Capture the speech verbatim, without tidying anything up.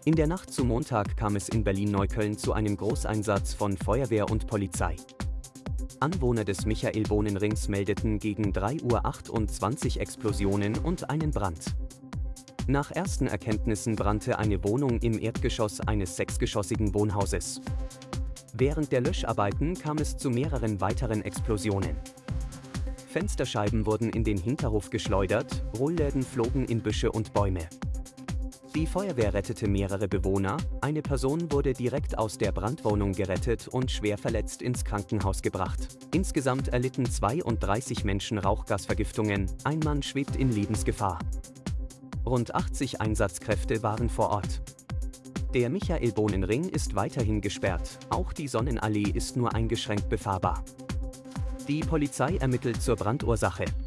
In der Nacht zu Montag kam es in Berlin-Neukölln zu einem Großeinsatz von Feuerwehr und Polizei. Anwohner des Michael-Bohnen-Rings meldeten gegen drei Uhr achtundzwanzig Explosionen und einen Brand. Nach ersten Erkenntnissen brannte eine Wohnung im Erdgeschoss eines sechsgeschossigen Wohnhauses. Während der Löscharbeiten kam es zu mehreren weiteren Explosionen. Fensterscheiben wurden in den Hinterhof geschleudert, Rollläden flogen in Büsche und Bäume. Die Feuerwehr rettete mehrere Bewohner, eine Person wurde direkt aus der Brandwohnung gerettet und schwer verletzt ins Krankenhaus gebracht. Insgesamt erlitten zweiunddreißig Menschen Rauchgasvergiftungen, ein Mann schwebt in Lebensgefahr. Rund achtzig Einsatzkräfte waren vor Ort. Der Michael-Bohnen-Ring ist weiterhin gesperrt, auch die Sonnenallee ist nur eingeschränkt befahrbar. Die Polizei ermittelt zur Brandursache.